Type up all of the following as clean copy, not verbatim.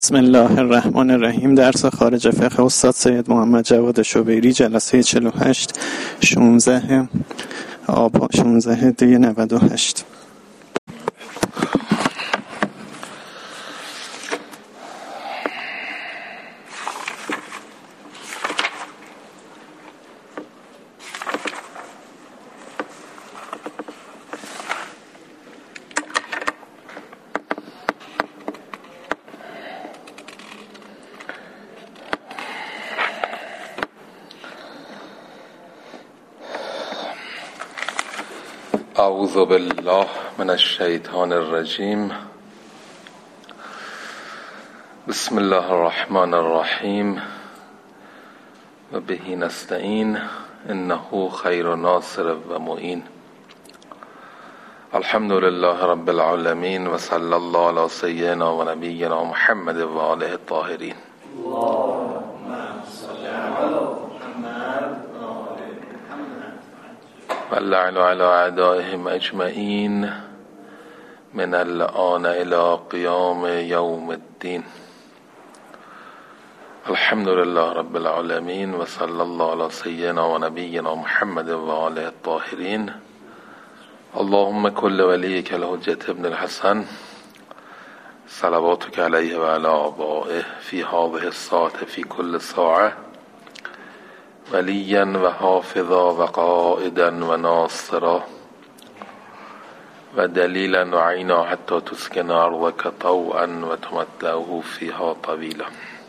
بسم الله الرحمن الرحیم. درس خارج فقه استاد سید محمد جواد شبیری، جلسه 48 16 آبان 98. اعوذ بالله من الشیطان الرجیم. بسم الله الرحمن الرحیم و به نستعین انه خیر ناصر و معین. الحمد لله رب العالمین و صلی الله علی سیدنا و نبینا محمد و آله الطاهرین. واللعن على اعدائهم اجمعین من الآن الى قیام یوم الدین. الحمد لله رب العالمین و صلی الله علی سیدنا و نبینا محمد و آله الطاهرین. اللهم کل ولیک الحجة ابن الحسن صلواتک علیه و علی آبائه فی هذه الساعة فی کل ساعة ولیا و حافظا و قائدا و ناصرا و دلیلا و عینا حتی تسکن ارضک طوعا و تمتعه فیها طویلا.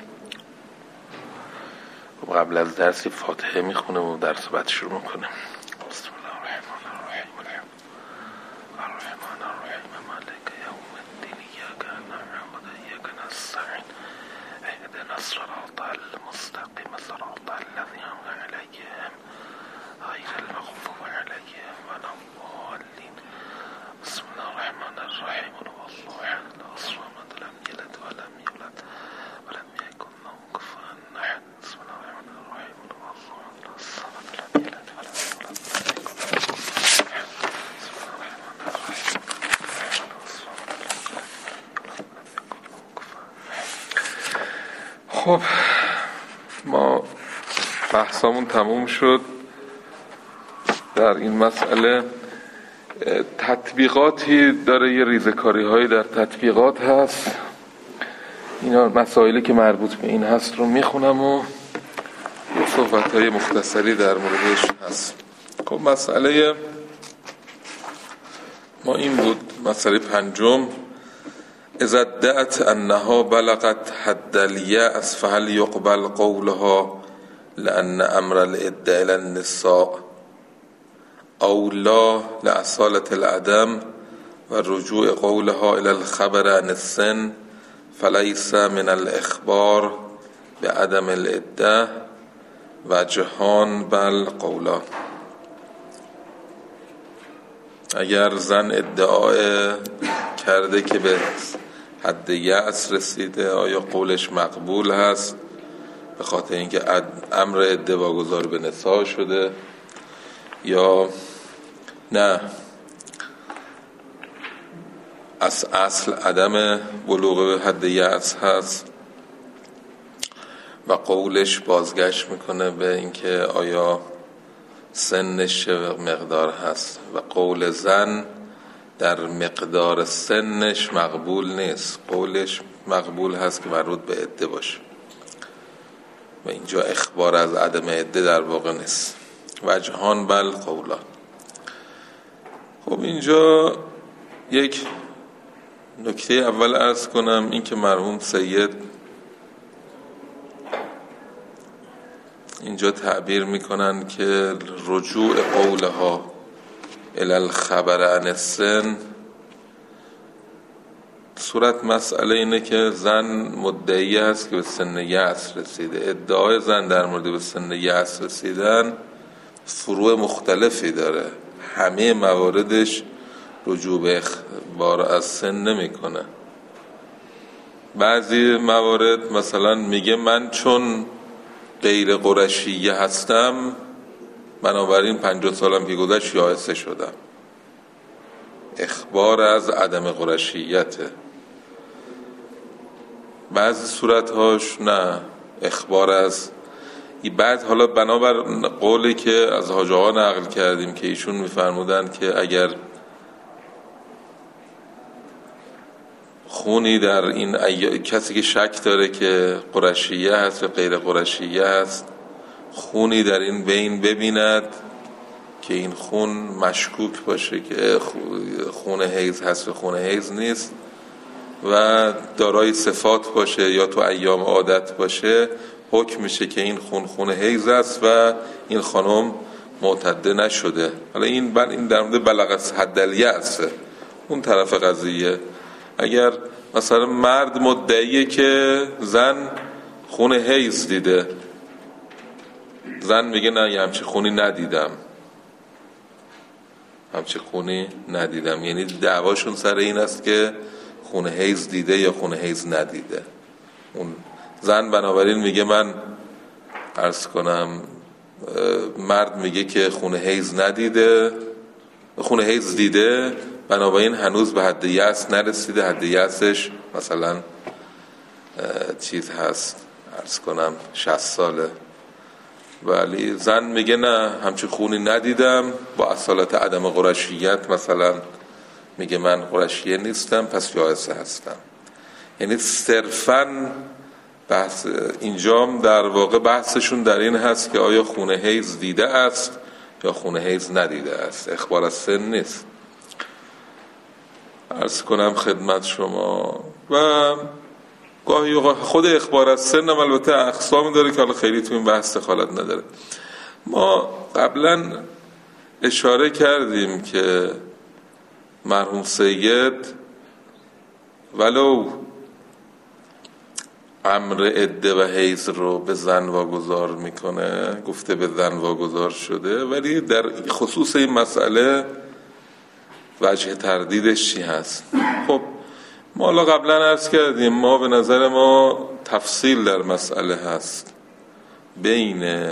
قبل از درس فاتحه میخونم و درس بعد شروع میکنم. بسم الله الرحمن الرحیم. الرحمن الرحیم مالک یوم الدین ایاک نعبد و ایاک نستعین اهدنا الصراط المستقیم صراط الذین انعمت علیهم غیر المغضوب علیهم ولا الضالین. بسم الله الرحمن الرحیم. قل هو الله احد الله الصمد لم یلد ولم یولد ولم یکن له کفوا احد. بسم الله الرحمن الرحیم. قل هو الله احد الله الصمد لم یلد ولم یولد ولم یکن له کفوا احد. بسم الله الرحمن الرحیم. خب ما بحثمون تموم شد در این مسئله. تطبیقاتی داره، یه ریزکاری هایی در تطبیقات هست. اینا مسائلی که مربوط به این هست رو میخونم و یه صحبت های مختصری در موردش هست. خب مسئله ما این بود، مسئله پنجم: اذا ادعت انها بلغت حد اليأس فهل يقبل قولها لأن امر الادعاء الى النساء او لا لأصالة العدم و رجوع قولها الى الخبر عن السن فليس من الاخبار بعدم الادعاء وجهان بل قولا. اگر زن ادعا کرده که به حد یأس رسیده، آیا قولش مقبول هست به خاطر اینکه امر ادعا واگذار به نساء شده یا نه اصل عدم بلوغ به حد یأس هست و قولش بازگشت میکنه به اینکه آیا سنش مقدار هست و قول زن در مقدار سنش مقبول نیست، قولش مقبول هست که مربوط به عده باشه و اینجا اخبار از عدم عده در واقع نیست. وجهان بل قولا. خب اینجا یک نکته اول عرض کنم، این که مرحوم سید اینجا تعبیر میکنن که رجوع قولها الی الخبر عن السن، صورت مسئله اینه که زن مدعی هست که به سن یأس رسیده. ادعای زن در مورد به سن یأس رسیدن فروع مختلفی داره، همه مواردش رجوع به اخبار از سن نمیکنه. بعضی موارد مثلا میگه من چون غیر قرشیه هستم بنابراین 50 سالم که گذشت یائسه شدم، اخبار از عدم قرشیته. بعضی صورتهاش نه اخبار از بعد. حالا بنابر قولی که از حاج آقا نقل کردیم که ایشون میفرمودند که اگر خونی در این کسی که شک داره که قرشیه هست و غیر قرشیه هست، خونی در این بین ببیند که این خون مشکوک باشه که خون حیض هست و خون حیض نیست و دارای صفات باشه یا تو ایام عادت باشه، حکم میشه که این خون حیض است و این خانم معتده نشده. حالا این در مورد بلغت حد الیأس اون طرف قضیه. اگر مثلا مرد مدعیه که زن خون حیض دیده، زن میگه نه همچه خونی ندیدم، همچه خونی ندیدم، یعنی دعواشون سر این است که خون حیض دیده یا خون حیض ندیده. اون زن بنابراین میگه من عرض کنم مرد میگه که خون حیض ندیده، خون حیض دیده، بنابراین هنوز به حد یأس نرسیده، حد یأسش مثلا چیز هست عرض کنم 60 ساله. ولی زن میگه نه همچه خونی ندیدم، با اصالت عدم قرشیت مثلا میگه من قرشیه نیستم پس یائسه هستم. یعنی صرفاً بحث اینجام در واقع بحثشون در این هست که آیا خون حیض دیده است یا خون حیض ندیده است، اخبار از سن نیست. عرض کنم خدمت شما و گاهی خود اخبار از سن هم البته اقسامی داره که حالا خیلی تو این بحث دخالت نداره. ما قبلا اشاره کردیم که مرحوم سید ولو امر عده و حیض رو به زن واگذار میکنه، گفته به زن واگذار شده، ولی در خصوص این مسئله وجه تردیدش چی هست؟ خب ما حالا قبلا عرض کردیم ما به نظر ما تفصیل در مسئله هست بین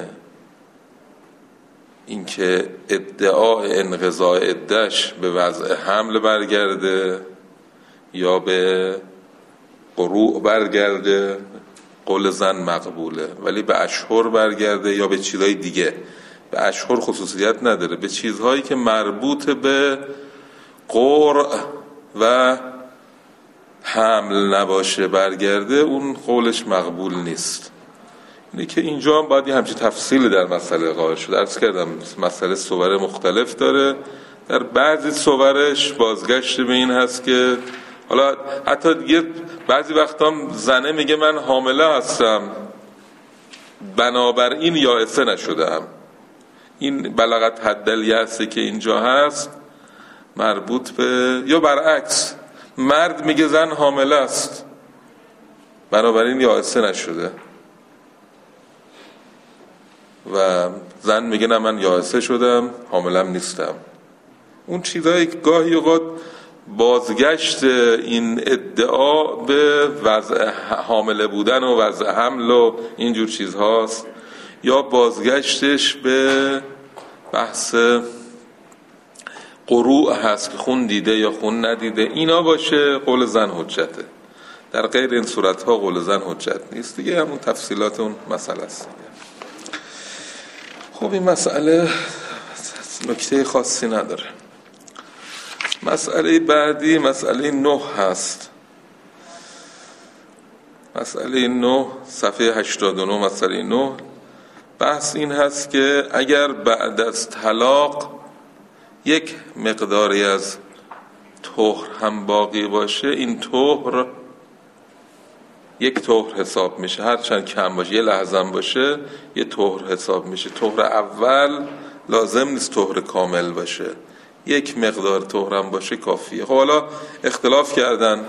اینکه ادعای انقضاء عده‌اش به وضع حمل برگرده یا به قروء برگرده، قول زن مقبوله، ولی به اشهر برگرده یا به چیزهای دیگه. به اشهر خصوصیت نداره، به چیزهایی که مربوط به قرء و حمل نباشه برگرده، اون قولش مقبول نیست. اینه که اینجا هم باید همچین تفصیل در مسئله قائل شد. عرض کردم مسئله صور مختلف داره، در بعضی صورش بازگشت به این هست که حالا حتی دیگه بعضی وقتا زنه میگه من حامله هستم بنابراین یائسه نشدم. این بلغت حد الیأس که اینجا هست مربوط به، یا برعکس مرد میگه زن حامله است بنابراین یائسه نشده و زن میگه نه من یائسه شدم حاملم نیستم. اون چیزایی که گاهی اوقات بازگشت این ادعا به وضع حامله بودن و وضع حمل و اینجور چیزهاست، یا بازگشتش به بحث قروء هست که خون دیده یا خون ندیده، اینا باشه قول زن حجته. در غیر این صورتها قول زن حجت نیست دیگه، همون تفصیلات اون مسئله است. خب این مسئله نکته خاصی نداره. مسئله بعدی مسئله 9 هست. مسئله 9 صفحه 89. مسئله 9 بحث این هست که اگر بعد از طلاق یک مقداری از طهر هم باقی باشه، این طهر یک طهر حساب میشه، هرچند کم باشه، یه لحظه هم باشه یه طهر حساب میشه. طهر اول لازم نیست طهر کامل باشه، یک مقدار طهر هم باشه کافیه. خب حالا اختلاف کردن،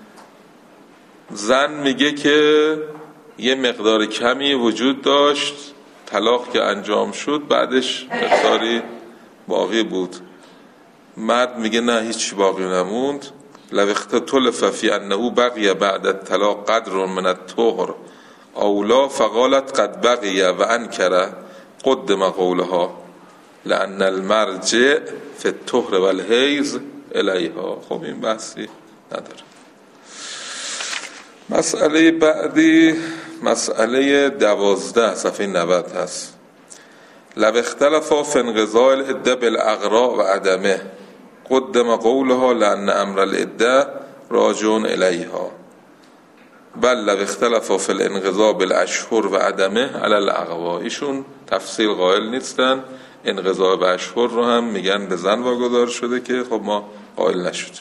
زن میگه که یه مقدار کمی وجود داشت، طلاق که انجام شد بعدش مقداری باقی بود. مرد میگه نه هیچ باقی نموند. لو اختلف فی انه بقی بعد الطلاق قدر من الطهر اولا فقالت قد بقی و انکر قدم قولها لان المرجع فی الطهر والحیض الیها. خب این بحثی نداره. مسئله بعدی مسئله 12 صفحه 90 هست. لو اختلفا فی انقضاء العده بالاغراء و عدمه قدم قولها لان امر العده راجع الیها بل لو اختلفا فی الانقضاء بالاشهر و عدمه علی الاقوا. ایشون تفصیل قائل نیستن، انقضاء به اشهر رو هم میگن به زن واگذار شده که خب ما قائل نشدیم.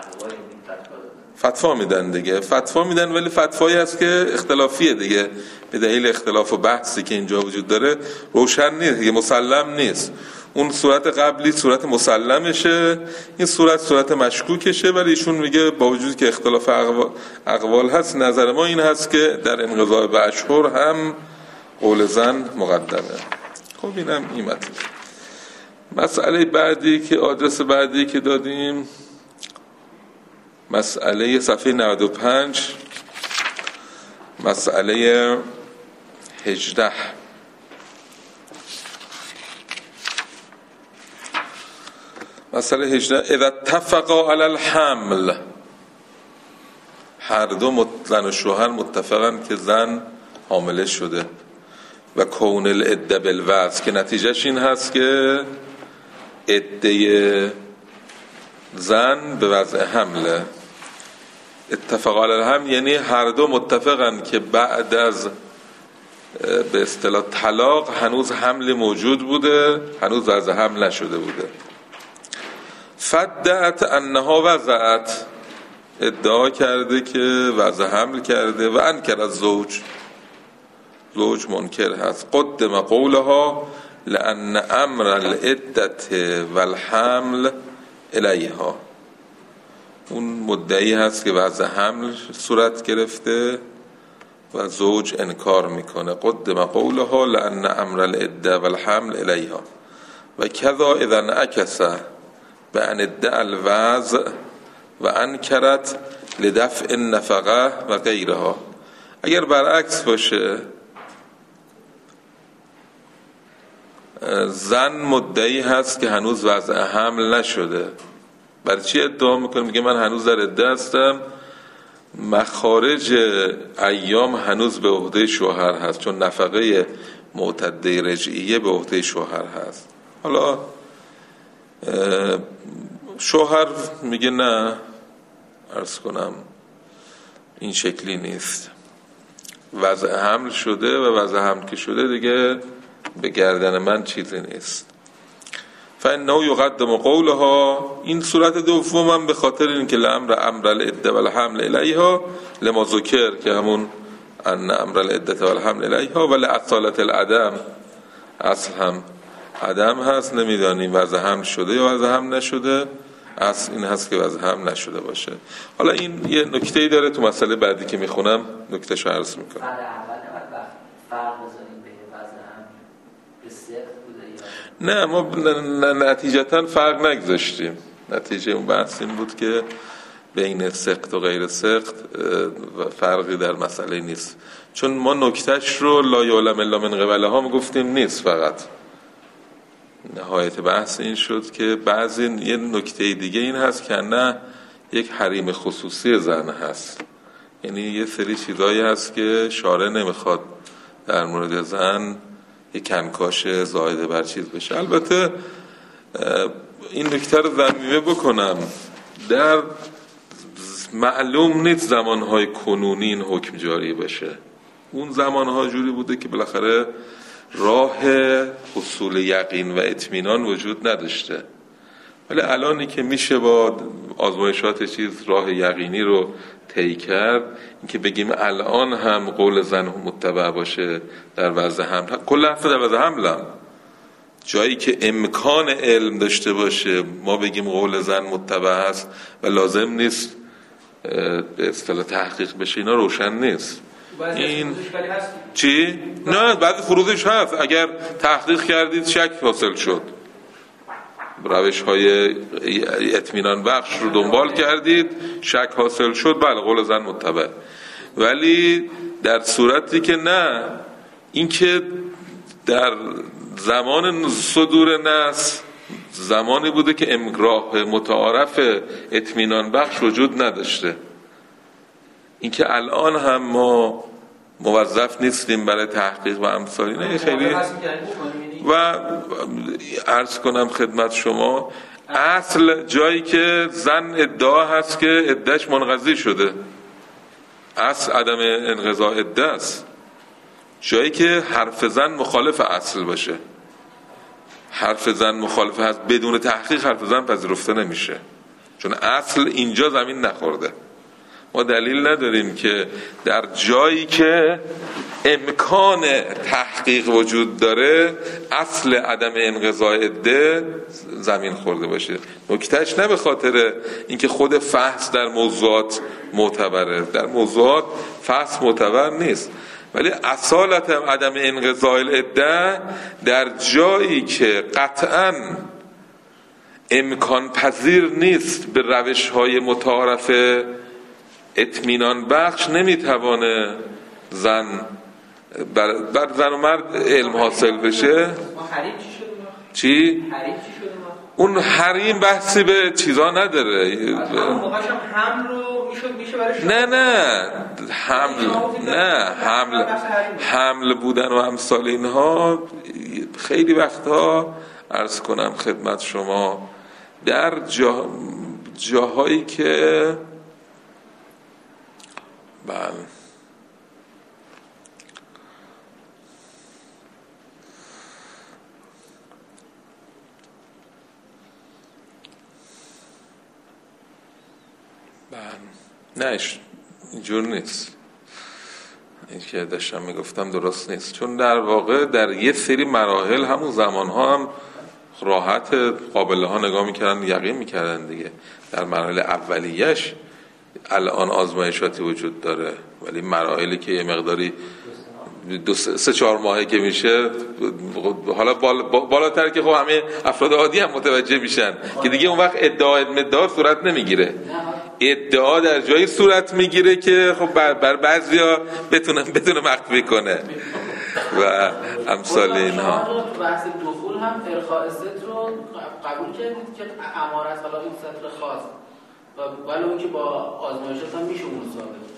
فتوا میدن دیگه، فتوا میدن، ولی فتوایی هست که اختلافیه دیگه، به دلیل اختلاف و بحثی که اینجا وجود داره روشن نیست دیگه، مسلم نیست. اون صورت قبلی صورت مسلمشه، این صورت مشکوکشه، ولی ایشون میگه با وجود که اختلاف اقوال هست نظر ما این هست که در انقضاء به اشهر هم قول زن مقدمه. خب اینم این مطلب. مسئله بعدی که آدرس بعدی که دادیم مسئله صفحه 95 مسئله 18 مسئله 18 اذا اتفقا علی الحمل، هر دو زن و شوهر متفقن که زن حامله شده و کون العده بالوضع، که نتیجهش این هست که عده زن به وضع حمله. اتفاق علی الحمل یعنی هر دو متفقن که بعد از به اصطلاح طلاق هنوز حمل موجود بوده، هنوز وضع حمل نشده بوده. فدعت انها وضعت، ادعا کرده که وضع حمل کرده، و انکر از زوج منکر هست. قدم قولها لان امر العدة والحمل الیها، اون مدعی هست که وضع حمل صورت گرفته و زوج انکار میکنه. قدم قولها لان امر العدة والحمل الیها و کذا اذا انعکس بان ادعا الوضع و انکرت لدفع النفقه و غیرها. اگر برعکس باشه، زن مدعی هست که هنوز وضع حمل نشده، برای چی ادعا میکنه؟ میگه من هنوز در عده هستم، مخارج ایام هنوز به عهده شوهر هست، چون نفقه معتده رجعیه به عهده شوهر هست. حالا شوهر میگه نه، عرض کنم این شکلی نیست، وضع حمل شده و وضع حمل که شده دیگه به گردن من چیزی نیست. فانه یقدم قولها، این صورت دومم به خاطر این که امر العده والحمل الیها لما ذکر، که همون ان امر العده والحمل الیها، ولی اصالت العدم، اصل هم عدم هست، نمیدانیم وضع حمل شده یا وضع حمل نشده، اصل این هست که وضع حمل نشده باشه. حالا این یه نکته‌ای داره تو مسئله بعدی که میخونم، نکتهشو عرض میکنم. نه ما نتیجتا فرق نگذاشتیم، نتیجه اون بحث این بود که بین سقط و غیر سقط فرقی در مسئله نیست، چون ما نکتهش رو لا یعلم الا من قبلها میگفتیم نیست، فقط نهایت بحث این شد که بعضی یه نکته دیگه این هست که نه یک حریم خصوصی زن هست، یعنی یه سری چیزایی هست که شارع نمیخواد در مورد زن یک کنکاش زائد بر چیز بشه. البته این نکته رو ضمیمه بکنم، در معلوم نیست زمانهای کنونی این حکم جاری بشه، اون زمانها جوری بوده که بالاخره راه حصول یقین و اطمینان وجود نداشته، ولی الانی که میشه با آزمایشات چیز راه یقینی رو طی کرد، اینکه بگیم الان هم قول زن متبع باشه در وضع حمل، کل هفته در وضع حملم، جایی که امکان علم داشته باشه ما بگیم قول زن متبع هست و لازم نیست به اصطلاح تحقیق بشه، اینا روشن نیست. این چی؟ نه، بعد فروضش هست، اگر تحقیق کردید شک حاصل شد، روش های اطمینان بخش رو دنبال کردید شک حاصل شد، بله قول زن متبع. ولی در صورتی که نه، این که در زمان صدور نص زمانی بوده که راه متعارف اطمینان بخش وجود نداشته، اینکه الان هم ما موظف نیستیم برای تحقیق و امثال اینا خیلی و عرض کنم خدمت شما اصل جایی که زن ادعا هست که عده‌اش منقضی شده، اصل عدم انقضاء عده است. جایی که حرف زن مخالف اصل باشه، حرف زن مخالف هست بدون تحقیق حرف زن پذیرفته نمیشه، چون اصل اینجا زمین نخورده. ما دلیل نداریم که در جایی که امکان تحقیق وجود داره اصل عدم انقضاء عده زمین خورده باشه. نکتهش نه به خاطر اینکه خود فحص در موضوعات معتبره، در موضوعات فحص معتبر نیست، ولی اصالت عدم انقضاء العده در جایی که قطعاً امکان پذیر نیست به روش‌های متعارف اطمینان بخش نمیتوانه زن بر زن و مرد علم حاصل بشه. چی؟ اون حریم بحثی به چیزا نداره. حمل بودن و امثال اینها خیلی وقتها عرض کنم خدمت شما در جاهایی که نه اینجور نیست. این که داشتم میگفتم درست نیست، چون در واقع در یه سری مراحل همون زمانها هم راحت قابله ها نگاه میکردن، یقین میکردن دیگه. در مراحل اولیش الان آزمایشاتی وجود داره، ولی مراحلی که یه مقداری 2-3-4 ماهه که میشه حالا بالاتر که خب همه افراد عادی هم متوجه میشن که دیگه اون وقت ادعا صورت نمیگیره. ادعا در جایی صورت میگیره که خب بر بعضیا بتونه مخفی کنه و امثال اینها. بحث دخول هم ارخاء ستر رو قبول کردید که امارت حالا این ستر خاص ولی اون که با آزمایشات هم میشه اون ثابت.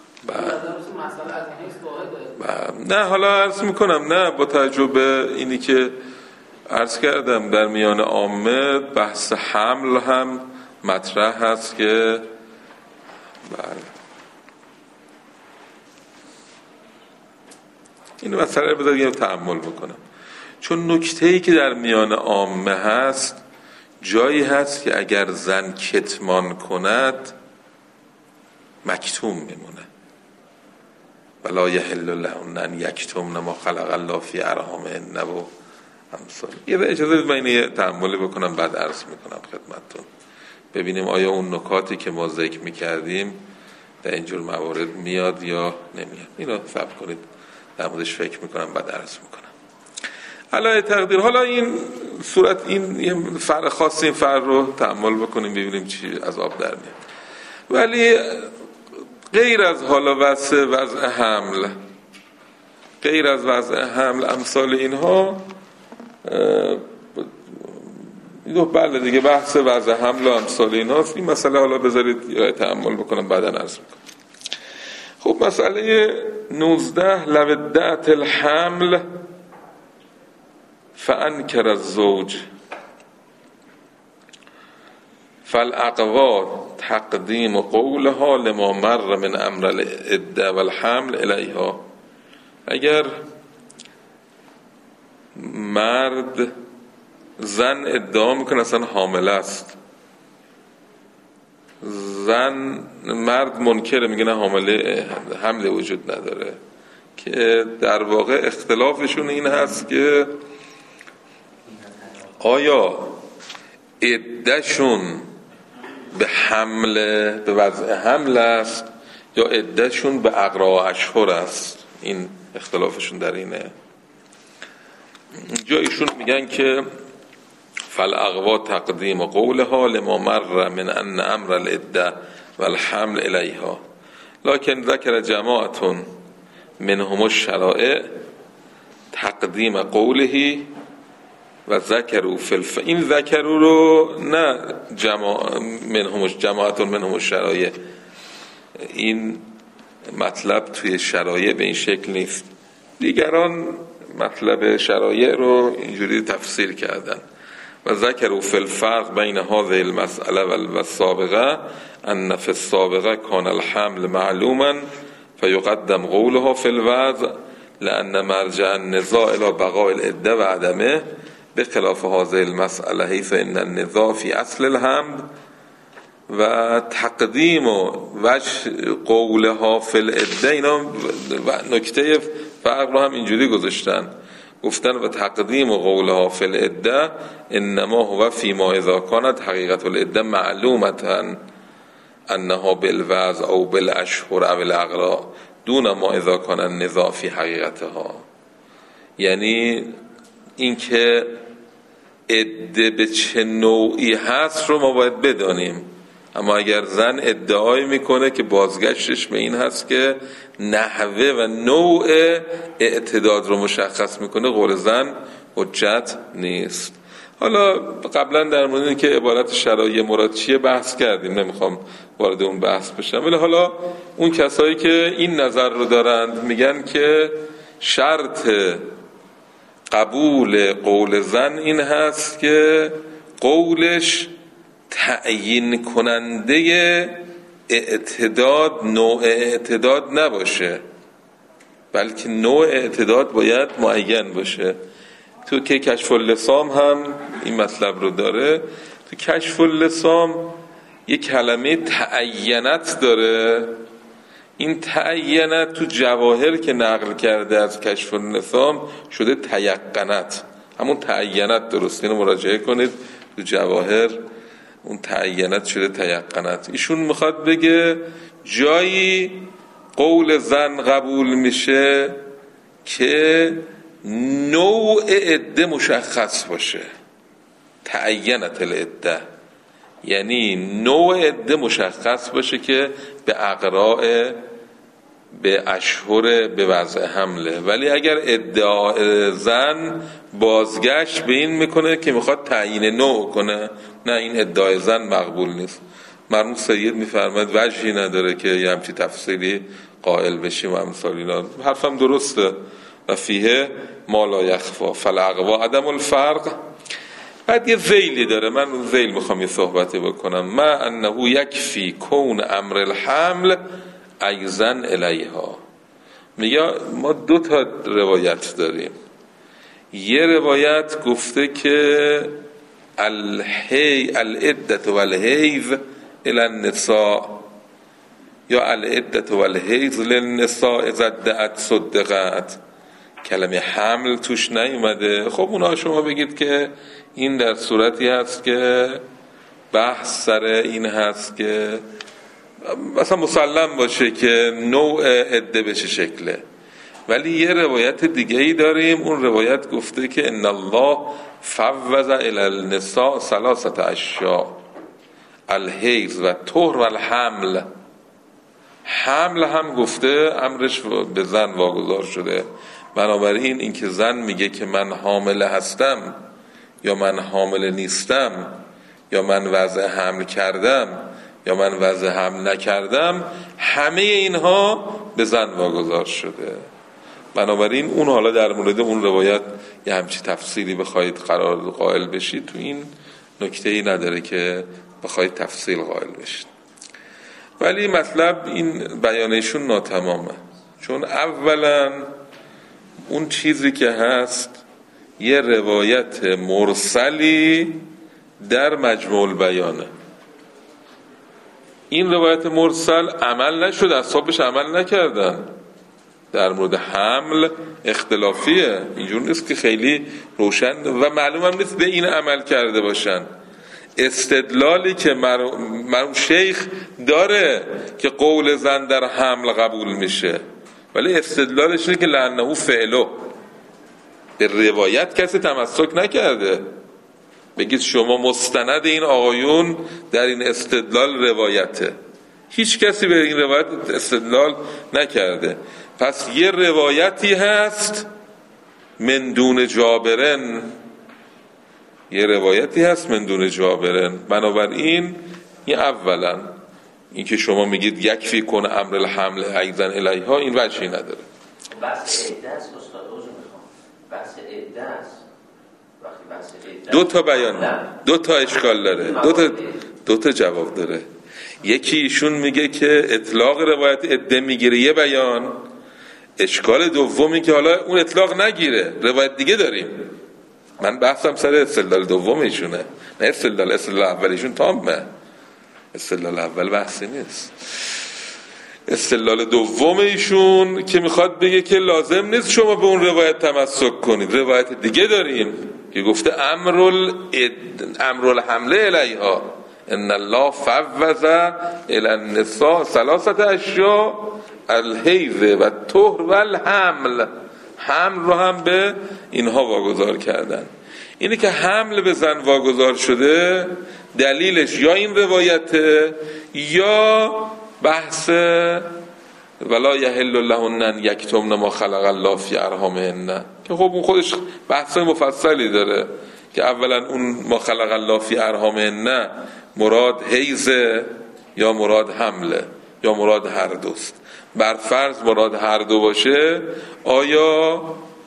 نه حالا عرض میکنم نه با تجربه اینی که عرض کردم در میان عامه بحث حمل هم مطرح هست که این مسئله رو بذارید یه تأمل بکنم، چون نکته‌ای که در میان عامه هست جایی هست که اگر زن کتمان کند مکتوم میمونه. ولا یحل لهن ان یکتمن ما خلق الله فی ارحامهن و امثال. یه اجازه بدید من یه تأملی بکنم بعد عرض میکنم خدمتتون، ببینیم آیا اون نکاتی که ما ذکر میکردیم در اینجور موارد میاد یا نمیاد. اینو صبر کنید در موردش فکر میکنم بعد عرض میکنم. علای تقدیر حالا این صورت این یه فرق خاص این فرق رو تأمل بکنیم ببینیم چی از آب در میاد. ولی غیر از حالا وضع حمل، غیر از وضع حمل امثال اینها بله دیگه بحث وضع حمل و امثال اینهاست. این مسئله حالا بذارید یا تأمل بکنم بعدا عرض میکنم. خب مسئله 19 لودعت الحمل فانکر الزوج فالاقوى تقدیم قولها لما مر من امر العده والحمل الیها. اگر زن ادعا میکنه اصلا حامل است، مرد منکره میگه نه حمل وجود نداره، که در واقع اختلافشون این هست که آیا عدهشون به وضع حمل است یا عدهشون به اقراء اشهر است. این اختلافشون در اینه. جایشون میگن که فالاقوا تقدیم قولها لما مر من ان امر العده والحمل الیها لكن ذکر جماعت منهم الشرائع تقدیم قوله و ذکروا این ذکروا رو نه جماعت منهم الشرائع، این مطلب توی شرایع به این شکل نیست. دیگران مطلب شرایع رو اینجوری تفسیر کردن. و ذکروا فی الفرق بین هذه المسأله والسابقه ان فی السابقه کان الحمل معلوما فیقدم قولها فی الوضع لأن مرجع النزاع الى بقاء العده و عدمه بخلاف هذه المسأله حيث ان النزاع في اصل الحمل و تقدیم و وجه قولها فی العده. اینا نکته فرق رو هم اینجوری گفتن و تقدیم و قولها فی العده انما هو فيما اذا كانت حقیقت العده معلومة انها بالوضع او بالاشهر او الاغراء دون ما اذا كان النزاع في حقیقتها. یعنی اینکه عده به چه نوعی هست رو ما باید بدانیم، اما اگر زن ادعای میکنه که بازگشتش به این هست که نحوه و نوع اعتداد رو مشخص میکنه، قول زن حجت نیست. حالا قبلا در مورد این که عبارت شرایع مراد چیه بحث کردیم، نمیخوام وارد اون بحث بشم، ولی حالا اون کسایی که این نظر رو دارند میگن که شرط قبول قول زن این هست که قولش تعیین کننده اعتداد، نوع اعتداد نباشه، بلکه نوع اعتداد باید معین باشه. تو که کشف اللسام هم این مطلب رو داره. تو کشف اللسام یه کلمه تعینت داره. این تعینت تو جواهر که نقل کرده از کشف اللسام شده تیقنت. همون تعینت درست، اینو مراجعه کنید تو جواهر، اون تعینت شده تیقنت. ایشون میخواد بگه جایی قول زن قبول میشه که نوع عده مشخص باشه، تعینت العده، یعنی نوع عده مشخص باشه که به اقراء، به اشهر، به وضع حمله. ولی اگر ادعای زن بازگشت به این میکنه که میخواد تعیین نوع کنه، نه، این ادعای زن مقبول نیست. مرحوم سید میفرماید وجهی نداره که یه همچی تفسیری قائل بشیم و امثال اینا. حرفم درسته. و فیه ما لا یخفا فالاقوا عدم الفرق. بعد یه ذیلی داره، من اون ذیل میخوام یه صحبتی بکنم. ما انه یکفی کون امر الحمل ایزن الیها. میگه ما 2 تا روایت داریم. یه روایت گفته که العدت و الحیض الی النساء، یا العدت و الحیض للنساء اذا ادعت صدقت. کلمه حمل توش نیومده. خب اونا شما بگید که این در صورتی هست که بحث سر این هست که مثلا مسلم باشه که نوع عده به چه شکله. ولی یه روایت دیگه ای داریم، اون روایت گفته که ان الله فوض الی النساء 3 اشیاء الحیض و طهر و الحمل. حمل هم گفته امرش به زن واگذار شده. بنابراین این که زن میگه که من حامل هستم یا من حامل نیستم یا من وضع حمل کردم یا من وضع حمل نکردم، همه اینها به زن واگذار شده. بنابراین اون حالا در مورد اون روایت یه همچی تفسیری بخواید قرار قائل بشید، تو این نکته‌ای نداره که بخواید تفصیل قائل بشید. ولی مطلب این بیانشون ناتمامه، چون اولا اون چیزی که هست یه روایت مرسلی در مجموع البیانه. این روایت مرسل عمل نشد، اصحابش عمل نکردن. در مورد حمل اختلافیه، اینجور نیست که خیلی روشن و معلوم هم نیست به این عمل کرده باشن. استدلالی که مرحوم شیخ داره که قول زن در حمل قبول میشه، ولی استدلالش اینه که لعنه فعلو، به روایت کسی تمسک نکرده. بگید شما مستند این آقایون در این استدلال روایته، هیچ کسی به این روایت استدلال نکرده. پس یه روایتی هست من دون جابرن، یه روایتی هست من دون جابرن. بنابراین این اولا. این که شما میگید یکفی کن امر الحمل ایزن الیها، این وجهی نداره. بحث عده است استاد، عذر میخوام، بحث عده است. وقتی بحث عده دو تا بیان، دو تا اشکال داره، دو تا جواب داره. یکی ایشون میگه که اطلاق روایت عده میگیره یه بیان، اشکال دومی که حالا اون اطلاق نگیره روایت دیگه داریم. من بحثم سر استدلال دوم ایشونه، نه استدلال اولیشون تامه. استدلال اول بحثی نیست. استدلال دوم ایشون که میخواد بگه که لازم نیست شما به اون روایت تمسک کنید، روایت دیگه داریم که گفته امر الحمله الیها ان الله فوض الی النساء ثلاثه اشیاء الحیض و الطهر و الحمل. حمل رو هم به اینها واگذار کردن. اینه که حمل به زن واگذار شده دلیلش یا این روایته یا بحث ولا یحل لهن ان یکتمن ما خلق الله فی ارحامهن، که خب اون خودش بحث مفصلی داره که اولا اون ما خلق الله فی ارحامهن مراد حیض یا مراد حمله یا مراد هر دوست. بر فرض مراد هر دو باشه، آیا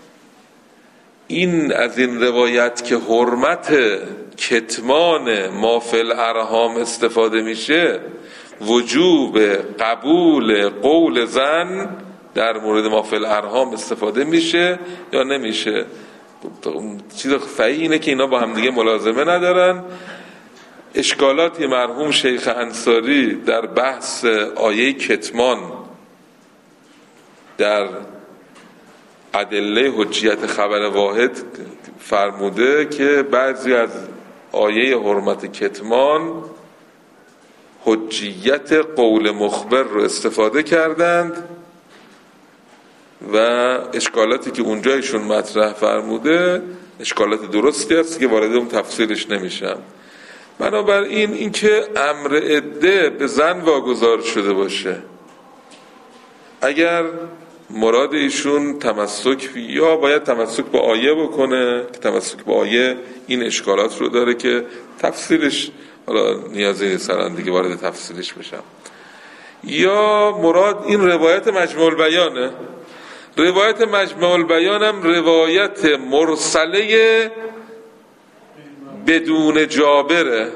این از این روایت که حرمت کتمان ما فی الارحام استفاده میشه وجوب قبول قول زن در مورد ما فی الارحام استفاده میشه یا نمیشه؟ چیز فعی اینه که اینا با هم دیگه ملازمه ندارن. اشکالاتی مرحوم شیخ انصاری در بحث آیه کتمان در ادله حجیت خبر واحد فرموده که بعضی از آیه حرمت کتمان حجیت قول مخبر رو استفاده کردند و اشکالاتی که اونجایشون مطرح فرموده اشکالات درستی است که وارد اون تفسیرش نمیشم. بنابراین این که امر عده به زن واگذار شده باشه، اگر مراد ایشون تمسک یا باید تمسک با آیه بکنه که تمسک با آیه این اشکالات رو داره که تفسیرش حالا نیازی نیست الان دیگه وارد تفسیرش بشم، یا مراد این روایت مجموع البیانه. روایت مجموع البیان هم روایت مرسله بدون جابره.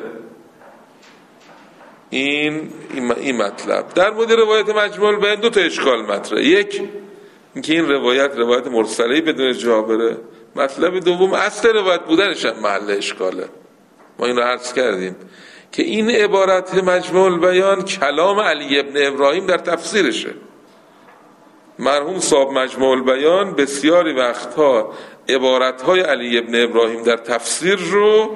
این مطلب در مورد روایت مجموع البیان دو تا اشکال مطرحه. یک اینکه این روایت مرسله بدون جابره. مطلب دوم اصل روایت بودنش هم محل اشکاله. ما این رو عرض کردیم که این عبارت مجموع البیان کلام علی ابن ابراهیم در تفسیرشه. مرحوم صاحب مجموع البیان بسیاری وقتها عبارتهای علی ابن ابراهیم در تفسیر رو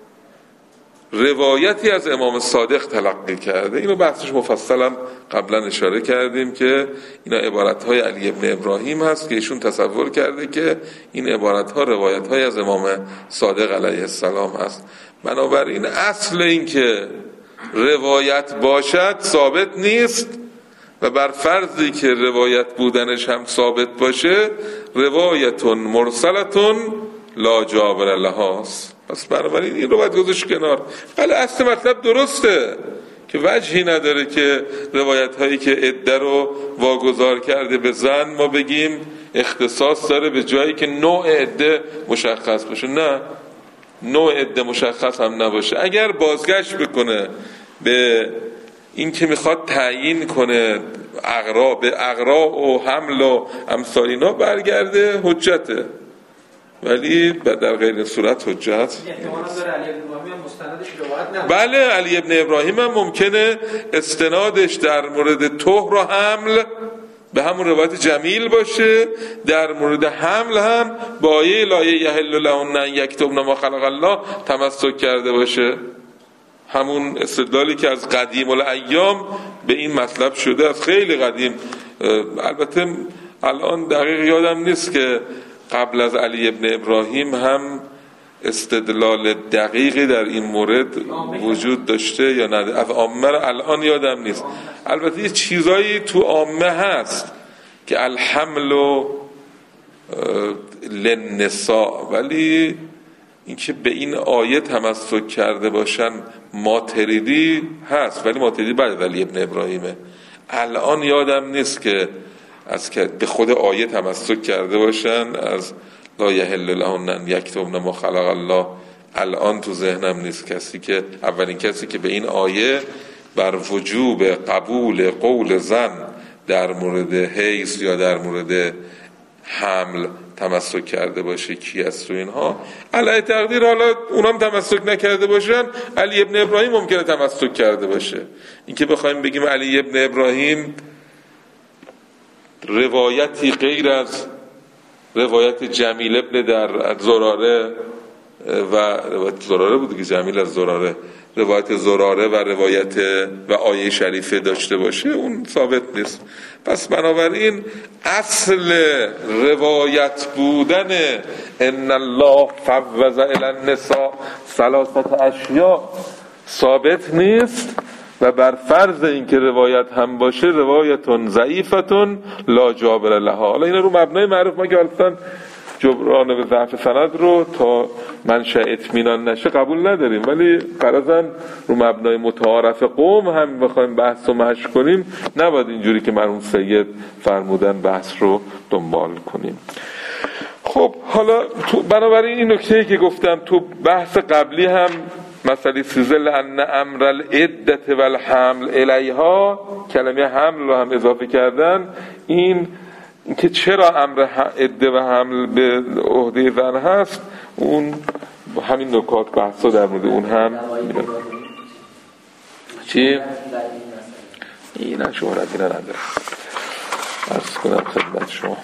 روایتی از امام صادق تلقی کرده. اینو بحثش مفصلا قبلا اشاره کردیم که اینا عبارتهای علی ابن ابراهیم هست که ایشون تصور کرده که این عبارتها روایتهای از امام صادق علیه السلام هست. بنابراین اصل این که روایت باشد ثابت نیست و بر فرضی که روایت بودنش هم ثابت باشه روایتون مرسلتون لا جابر لهاست. پس بنابراین این رو باید گذاشت کنار. بله اصل مطلب درسته که وجهی نداره که روایت هایی که عده رو واگذار کرده به زن ما بگیم اختصاص داره به جایی که نوع عده مشخص باشه. نه، نوع عده مشخص هم نباشه. اگر بازگشت بکنه به این که میخواد تعیین کنه اغراء و حمل و امثال اینا برگرده حجته، ولی در غیر صورت حجت. بله علی ابن ابراهیم هم ممکنه استنادش در مورد طهر و حمل به همون روایت جمیل باشه، در مورد حمل هم با آیه لا یحل لهن ان یکتمن ما خلق الله تمسک کرده باشه. همون استدلالی که از قدیم الایام به این مطلب شده، از خیلی قدیم. البته الان دقیق یادم نیست که قبل از علی ابن ابراهیم هم استدلال دقیقی در این مورد وجود داشته یا نه. از عامه الان یادم نیست. البته یه چیزایی تو عامه هست که الحمل للنساء، ولی اینکه به این آیه تمسک کرده باشن ماتریدی هست، ولی ماتریدی بعد علی ابن ابراهیمه. الان یادم نیست که به خود آیه تمسک کرده باشن از لا یحل لهن ان یکتمن ما خلق الله. الان تو ذهنم نیست اولین کسی که به این آیه بر وجوب قبول قول زن در مورد حیض یا در مورد حمل تمسک کرده باشه کی است. و اینها علی تقدیر حالا اونام تمسک نکرده باشن، علی ابن ابراهیم ممکنه تمسک کرده باشه. اینکه بخوایم بگیم علی ابن ابراهیم روایتی غیر از روایت جمیل ابن در زراره و روایت زراره بود که جمیل از زراره، روایت زراره و روایت و آیه شریفه داشته باشه، اون ثابت نیست. پس بنابراین اصل روایت بودن ان الله فوض الی النساء ثلاثه اشیاء ثابت نیست و بر فرض اینکه روایت هم باشه روایتون ضعیفتون لا جابر لها. حالا اینا رو مبنای معروف ما که اصلا جبران به ضعف سند رو تا منشأ اطمینان نشه قبول نداریم، ولی فرضاً رو مبنای متعارف قوم هم بخوایم بحث رو مشق کنیم نباید اینجوری که مرحوم سید فرمودن بحث رو دنبال کنیم. خب حالا بنابراین این نکته‌ای که گفتم تو بحث قبلی هم مسئله سیزل ان امر العدة والحمل الیها، کلمه حمل رو هم اضافه کردن. این که چرا امر عده و حمل به عهده زن هست، اون همین نکات بحثا در مورد اون هم میدونم. چی؟ این شهرتی نداره عرض کنم خدمت شما.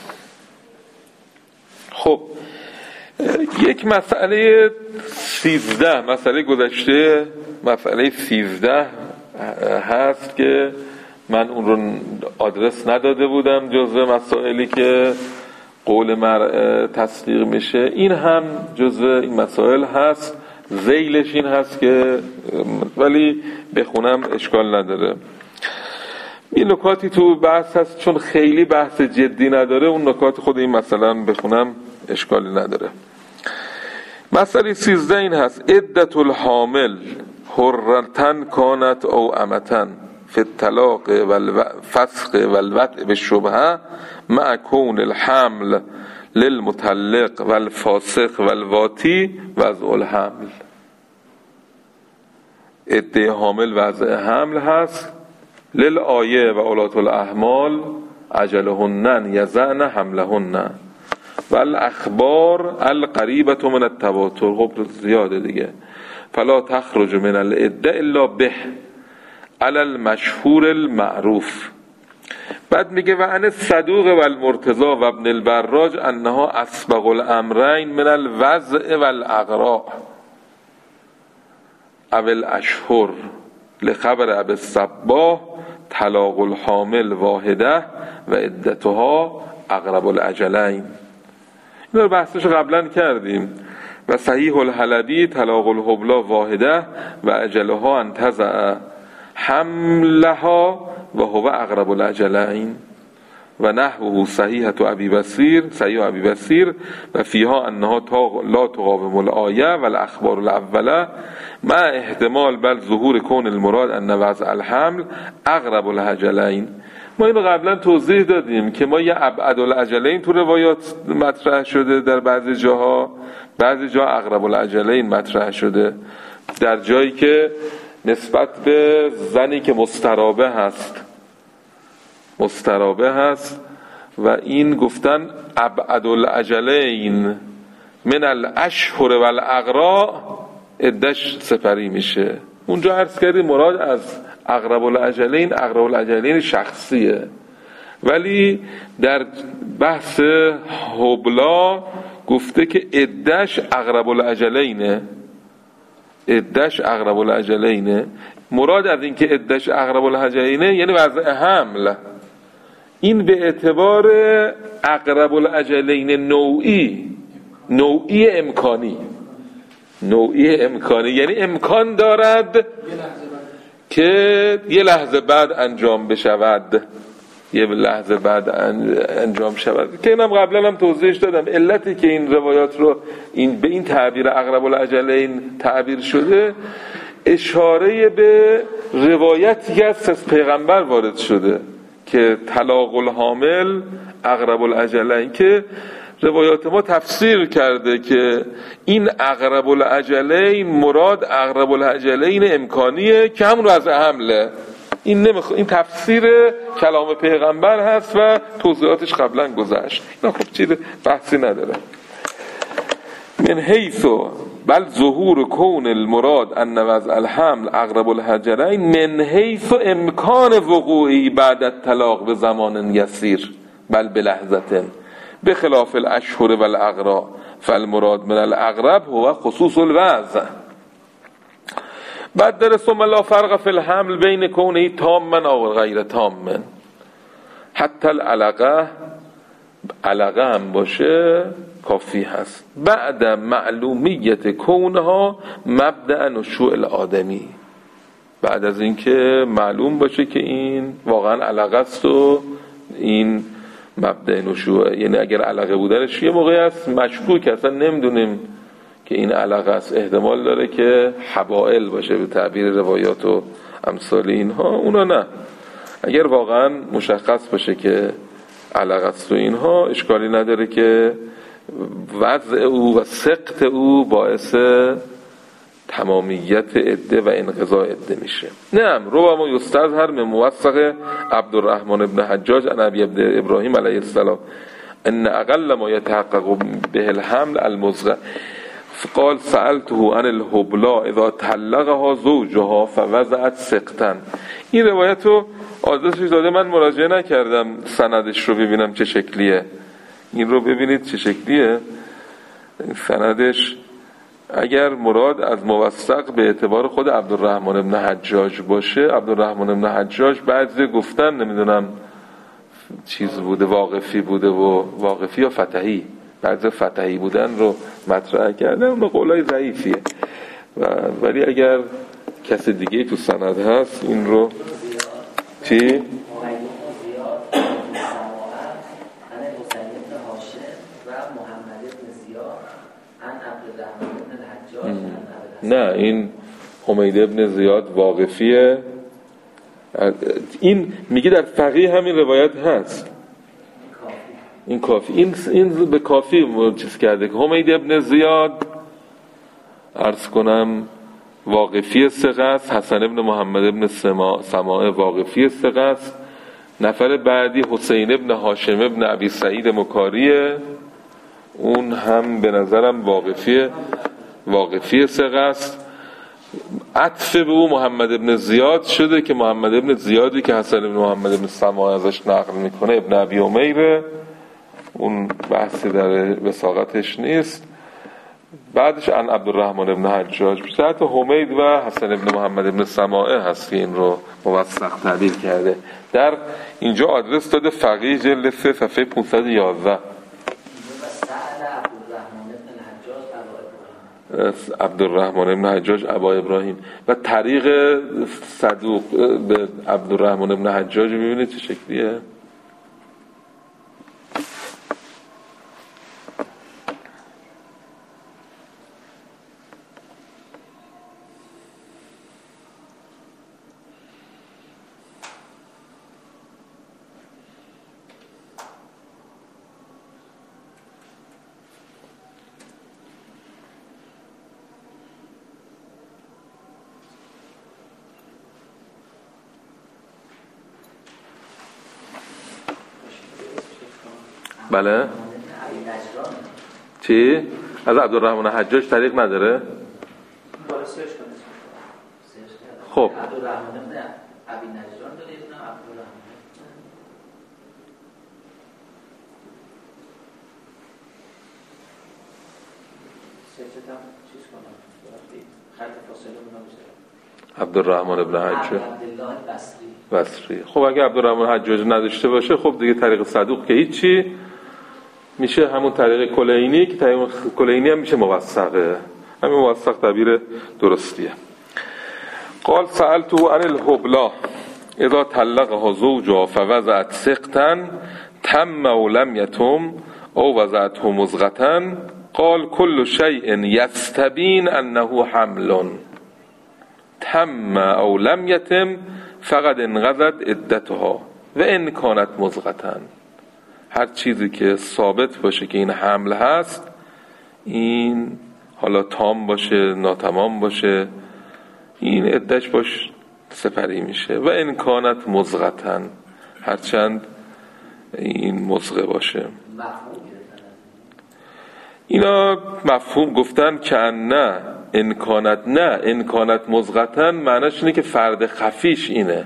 خب یک مسئله 13 مسئله گذشته، مسئله 13 هست که من اون رو آدرس نداده بودم جزء مسائلی که قول تصدیق میشه. این هم جزء این مسائل هست، ذیلش این هست که ولی بخونم اشکال نداره. این نکاتی تو بحث هست چون خیلی بحث جدی نداره، اون نکات خود این مثلا بخونم اشکالی نداره. مسئله 13 این هست: عدة الحامل حرتن کانت او امتن فی الطلاق والفسخ والوطء بالشبهه مع کون الحمل للمطلق والفاسخ والواتی وضع الحمل. عده حامل وضع حمل هست للآیه و اولات الاحمال اجلهن یضعن حملهن والاخبار القریبه من التواتر. خب زیاده دیگه. فلا تخرج من العده الا به علی المشهور المعروف. بعد میگه و عن الصدوق و المرتضی و ابن البراج انها اسبق الامرین من الوضع و الاغراء او الاشهر لخبر ابی الصباح طلاق الحامل واحده و عدتها اقرب الاجلین. این رو بحثش قبلا کردیم. و صحیح الحلبی طلاق الحبلا واحده و اجلها انتزع حملها و هو اقرب الاجلین و نحوه صحیحة ابی بصیر صحیح ابی بصیر و فیها انها لا تقاوم الآیه و الاخبار الاوله مع احتمال بل ظهور کون المراد ان وضع الحمل اقرب الاجلین. ما اینو قبلا توضیح دادیم که ما یه ابعد الاجلین تو روایات مطرح شده در بعضی جاها، بعضی جا اقرب الاجلین مطرح شده در جایی که نسبت به زنی که مسترابه هست و این گفتن ابعد الاجلین من الاشهر و الاغراء عدش سپری میشه. اونجا عرض کردیم مراد از اقرب الاجلین شخصیه، ولی در بحث حبلا گفته که عدش اقرب الاجلینه. مراد از این که عدش اقرب الاجلینه یعنی وضع حمل. این به اعتبار اقرب الاجلین نوعی امکانی یعنی امکان دارد که یه لحظه بعد انجام بشود. یه لحظه بعد انجام شود، که اینم قبلا هم توضیحش دادم. علتی که این روایات رو به این تعبیر اقرب العجلین تعبیر شده، اشاره به روایتی که از پیغمبر وارد شده که طلاق الحامل اقرب العجلین، که روایات ما تفسیر کرده که این اقرب العجلین مراد اقرب العجلین امکانیه که همون رو از حمله. این تفسیر کلام پیغمبر هست و توضیحاتش قبلا گذشت، اینا خب چیز بحثی نداره. من حیث بل ظهور کون المراد ان وضع الحمل اقرب الحجرین من حیث امکان وقوعی بعد الطلاق به زمان یسیر بل بلحظه بخلاف الاشهر والاغرا فالمراد من الاقرب هو خصوص الوضع. بعد در ثم لا فرق فی الحمل بین کونه تاما او غیر تاما، حتی العلقه هم باشه کافی هست بعد معلومیت کونها مبدأ نشوء الآدمی، بعد از اینکه معلوم باشه که این واقعا علقه است و این مبدأ نشوء، یعنی اگر علقه بودنش یه موقعی است مشکوک اصلا نمیدونیم که این علقه است، احتمال داره که حبائل باشه به تعبیر روایات و امثال اینها، اونا نه. اگر واقعا مشخص باشه که علقه است و اینها، اشکالی نداره که وضع او و سقط او باعث تمامیت عده و انقضاء عده میشه. نعم ربما یستظهر من موثق عبدالرحمن ابن حجاج عن ابی ابراهیم علیه السلام ان اقل ما يتحقق به الحمل المزغه قال سألته عن الحبلا اذا طلقها زوجها فوضعت سقطا. این روایت رو آدرسش داده، من مراجعه نکردم سندش رو ببینم چه شکلیه. این رو ببینید چه شکلیه سندش. اگر مراد از موثق به اعتبار خود عبدالرحمن ابن حجاج باشه، عبدالرحمن ابن حجاج بعضی گفتن نمیدونم چیز بوده، واقفی بوده و واقفی یا فتحی، بعضی فتحی بودن رو مطرح کردن، اون قولای ضعیفیه. ولی اگر کسی دیگه تو سند هست این رو چی؟ نه این حمید ابن زیاد واقفیه. این میگه در فقیه همین روایت هست، این کافی، این به کافی چیز کرده که حمید ابن زیاد عرض کنم واقفی ثقه است، حسن ابن محمد ابن سماع واقفی ثقه است، نفر بعدی حسین ابن هاشم ابن ابی سعید مکاریه، اون هم به نظرم واقفی ثقه است. عطف به او محمد ابن زیاد شده که محمد ابن زیادی که حسن ابن محمد ابن سماع ازش نقل میکنه ابن ابی امیره، اون بحثی در وثاقتش نیست. بعدش عن عبدالرحمن ابن حجاج بیشتر حمید و حسن ابن محمد ابن سماعه هست که این رو موثق تعبیر کرده. در اینجا آدرس داده فقیه جلد 3 صفحه 511 عبدالرحمن ابن حجاج ابا ابراهیم و طریق صدوق به عبدالرحمن ابن حجاج ببینید چه شکلیه. بله چی؟ از عبدالرحمن حجاج طریق نداره؟ خب عبدالرحمن ابن حجاج بصری. خب اگه عبدالرحمن حجاج نداشته باشه خب دیگه طریق صدوق که هیچی، میشه همون طریق کلینی که طریق کلینی هم میشه موثقه، همین موثق تعبیر درستیه. قال سألته عن الحبلا اذا طلقها زوجها فوضعت سقطا تم او لم یتم او وضعته مضغة قال كل شيء يستبين انه حمل تم او لم یتم فقط انقضت عدتها و ان کانت مضغة. هر چیزی که ثابت باشه که این حمل هست، این حالا تام باشه ناتمام باشه، این عدتش باش سپری میشه. و ان کانت مضغة، هرچند این مضغه باشه. اینا مفهوم گفتن که نه انکانت، نه انکانت مضغة معناش اینه که فرد خفیش اینه.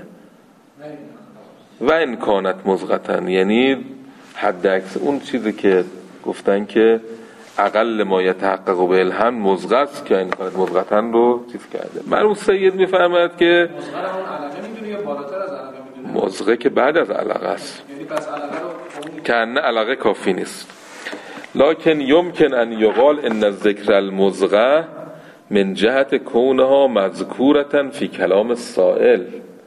و انکانت مضغة یعنی حد اکثر اون چیزی که گفتن که اقل ما یتحقق به الهم مضغه است که انکانت مضغة رو چیز کرده. مرحوم سید میفرماید که مضغه رو اون علقه میدونه یا بالاتر از علقه میدونه؟ مضغه که بعد از علقه است، یعنی پس علقه رو که نه علقه کافی نیست. لکن یمکن ان یقال ان الذکر المضغه من جهت کونها مذکورة فی کلام السائل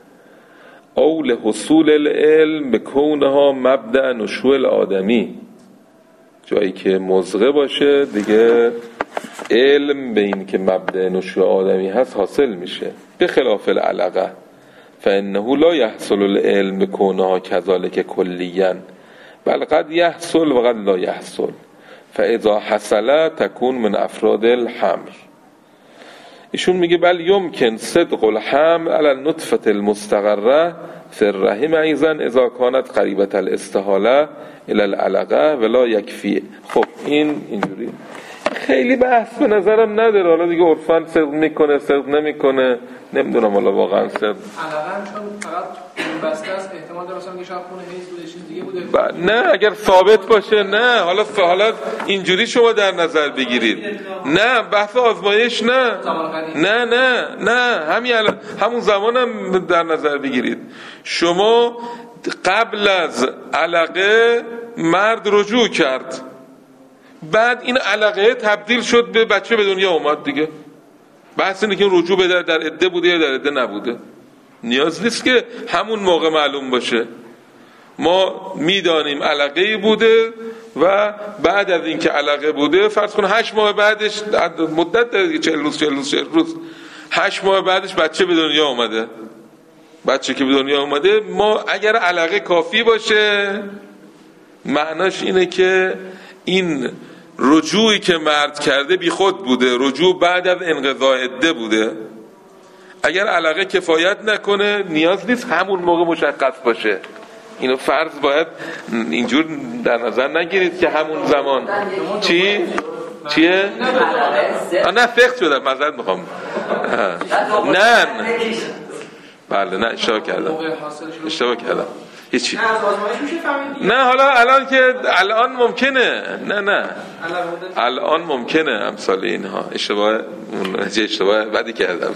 او لحصول العلم بکونها مبدأ نشوء الآدمی. جایی که مضغه باشه دیگه علم به این که مبدأ نشوء آدمی هست حاصل میشه، به خلاف العلقه فانه لا يحصل العلم بکونها كذلك کلیا بل قد يحصل و قد لا يحصل فاذا حصل تكون من افراد الحمل. ایشون میگه بل یمکن صدق الحمل على النطفة المستقره فی الرحم ایضا اذا كانت قریبة الاستحاله الى العلقه ولا یکفی. خب این اینجوری خیلی بحث به نظرم نداره. حالا دیگه عرفاً صدق میکنه صدق نمیکنه نمیدونم، حالا واقعا صدق علقه هم چون فقط بسته است احتمال داره مثلا شاید خون حیض بوده چیز دیگه بوده. نه اگر ثابت باشه نه. حالا اینجوری شما در نظر بگیرید. نه بحث آزمایش نه. نه نه نه همون زمان هم در نظر بگیرید. شما قبل از علقه مرد رجوع کرد، بعد این علقه تبدیل شد به بچه به دنیا اومد دیگه. بحث اینه که رجوع به در عده بوده یا در عده نبوده. نیاز نیست که همون موقع معلوم باشه. ما میدانیم علقه بوده و بعد از اینکه علقه بوده فرض کن 8 ماه بعدش مدت داره 40 روز 8 ماه بعدش بچه به دنیا اومده. بچه که به دنیا اومده، ما اگر علقه کافی باشه معناش اینه که این رجوعی که مرد کرده بی خود بوده، رجوع بعد از انقضاء عده بوده. اگر علقه کفایت نکنه نیاز نیست همون موقع مشخص باشه. اینو فرض باید اینجور در نظر نگیرید که همون زمان چیه؟ نه فقط شدم معذرت میخوام. نه بله نه اشتباه کردم هیچی. نه حالا الان ممکنه نه الان ممکنه امثال اینها اشتباه بدی کردم.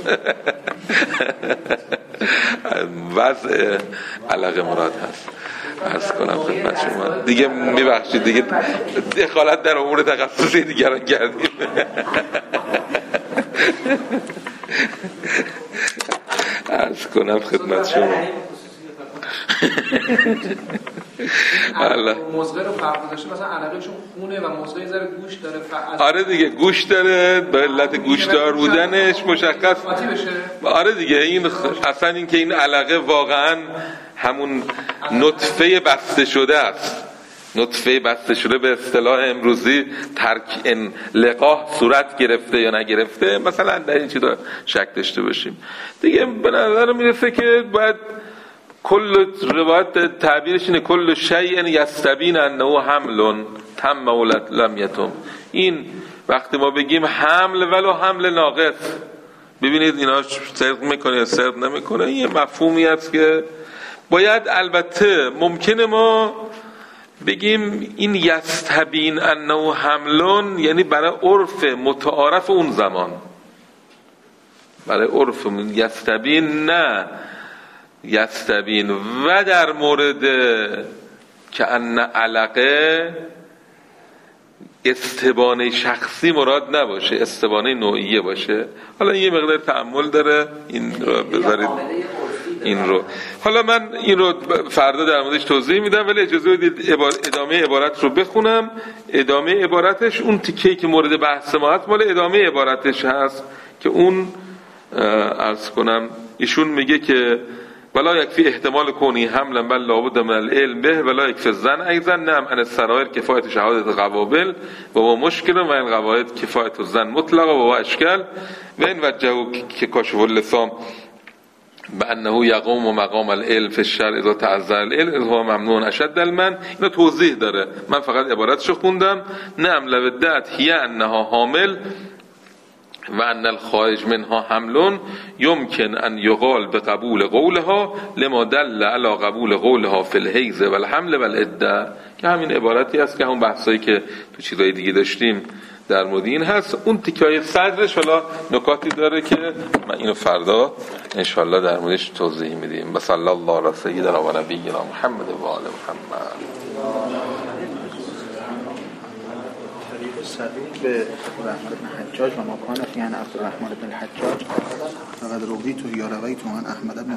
وضع علقه مراد هست عرض کنم خدمت شما دیگه. میبخشید دیگه دخالت در امور تخصصی دیگران کردیم. عرض کنم خدمت شما مضغه رو فرق داشته، مثلا علقه چون خونه و مضغه ذره گوش داره. آره دیگه گوش داره، به علت گوشدار بودنش مشخص. آره دیگه این اصلا این که این علقه واقعا همون نطفه بسته شده است. نطفه بسته شده به اصطلاح امروزی ترک لقاح صورت گرفته یا نگرفته، مثلا در این چیزا شک داشته باشیم دیگه. به نظر میرسه که باید کل روایت تعبیرش اینه کل شیء یستبین انه حمل تم و لم یتم. این وقتی ما بگیم حمل ولو حمل ناقص، ببینید اینا صدق میکنه یا صدق نمیکنه، این مفهومی است که باید البته ممکنه ما بگیم این یستبین انه حملون یعنی برای عرف متعارف اون زمان، برای عرف یستبین نه یستبین. و در مورد که ان علقه استبانه شخصی مراد نباشه، استبانه نوعیه باشه. حالا یه مقدار تأمل داره این رو بذارید. این رو. حالا من این رو فردا در موردش توضیح میدم، ولی اجازه بدید ادامه عبارت رو بخونم. ادامه عبارتش اون تیکه‌ای که مورد بحث ما هست مال ادامه عبارتش هست که اون عرض کنم ایشون میگه که ولا یکفی احتمال کنی حملا بل لابد من العلم به ولا یکفی الظن ایضا نعم ان السرائر کفایت شهادت قوابل و با مشکل و این قواعد کفایت الظن مطلق و با اشکال و این وجهه که کاشف اللسان بانه یقوم و مقام العلم فی الشرع اذا تعذر العلم هو ممنوع اشد المن. اینو توضیح داره، من فقط عبارتشو خوندم. نعم لو ادعت هی انها حامل و ان الخارج منها حمل يمكن ان يقال بقبول قولها لما دل على قبول قولها في الحیض والحمل والعده، که همین عبارتی است که همون بحثایی که تو چیزای دیگه داشتیم در مورد این هست. اون تیکای صدرش حالا نکاتی داره که من اینو فردا انشالله در موردش توضیح میدیم. صلی الله علی سیدنا و نبینا محمد و آل محمد. سبیل به عبدالرحمن بن حجاج و مکان فی عن عبدالرحمن بن حجاج فقد رویت یا رویت عن احمد بن